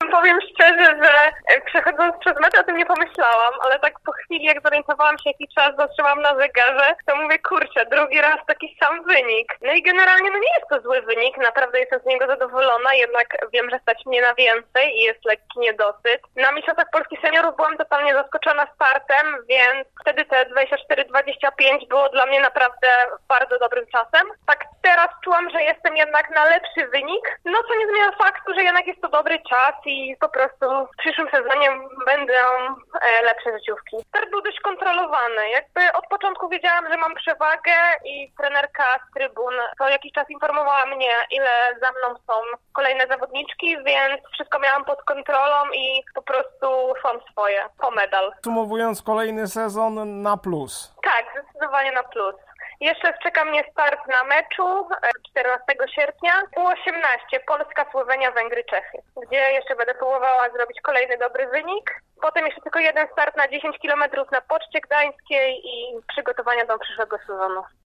wam powiem szczerze, że przechodząc przez metę o tym nie pomyślałam, ale tak po chwili, jak zorientowałam się, jaki czas zatrzymałam na zegarze, to mówię, kurczę, drugi raz taki sam wynik. No i generalnie nie jest to zły wynik, naprawdę jestem z niego zadowolona, jednak wiem, że stać mnie na więcej i jest lekki niedosyt. Na Mistrzostwach Polski Seniorów byłam totalnie zaskoczona startem, więc wtedy te 24-25 było dla mnie naprawdę bardzo dobrym czasem. Tak teraz czułam, że jestem jednak na lepszy wynik, no co nie zmienia faktu, że jednak jest to dobry czas i po prostu w przyszłym sezonie będą lepsze życiówki. Start był dość kontrolowany. Jakby od początku wiedziałam, że mam przewagę i trenerka z trybun co jakiś czas informowała mnie, ile za mną są kolejne zawodniczki, więc wszystko miałam pod kontrolą i po prostu szłam swoje po medal. Podsumowując, kolejny sezon na plus. Tak, zdecydowanie na plus. Jeszcze czeka mnie start na meczu 14 sierpnia. U18 Polska, Słowenia, Węgry, Czechy, gdzie jeszcze będę próbowała zrobić kolejny dobry wynik. Potem jeszcze tylko jeden start na 10 km na Poczcie Gdańskiej i przygotowania do przyszłego sezonu.